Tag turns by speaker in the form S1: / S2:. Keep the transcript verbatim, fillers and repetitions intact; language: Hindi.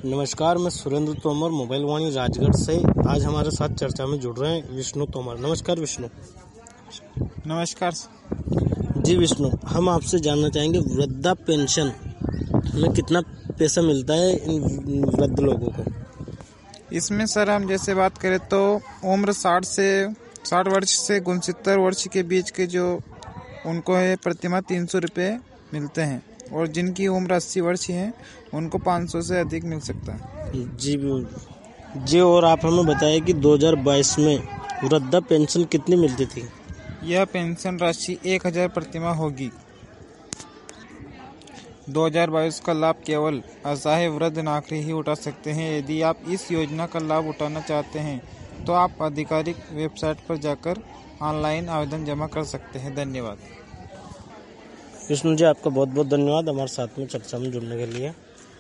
S1: नमस्कार, मैं सुरेंद्र तोमर मोबाइल वाणी राजगढ़ से। आज हमारे साथ चर्चा में जुड़ रहे हैं विष्णु तोमर। नमस्कार विष्णु।
S2: नमस्कार
S1: जी विष्णु, हम आपसे जानना चाहेंगे वृद्धा पेंशन में कितना पैसा मिलता है इन वृद्ध लोगों को।
S2: इसमें सर हम जैसे बात करें तो उम्र साठ से साठ वर्ष से उनसत्तर वर्ष के बीच के जो उनको है प्रतिमाह तीन सौ रुपये मिलते हैं, और जिनकी उम्र अस्सी वर्ष है उनको पाँच सौ से अधिक मिल सकता है।
S1: जी जी और आप हमें बताएं कि दो हज़ार बाईस में वृद्धा पेंशन कितनी मिलती थी।
S2: यह पेंशन राशि एक हजार प्रतिमाह होगी। दो हज़ार बाईस का लाभ केवल असहाय वृद्ध नागरिक ही उठा सकते हैं। यदि आप इस योजना का लाभ उठाना चाहते हैं तो आप आधिकारिक वेबसाइट पर जाकर ऑनलाइन आवेदन जमा कर सकते हैं। धन्यवाद।
S1: विष्णु जी, आपका बहुत बहुत धन्यवाद हमारे साथ में चर्चा में जुड़ने के लिए।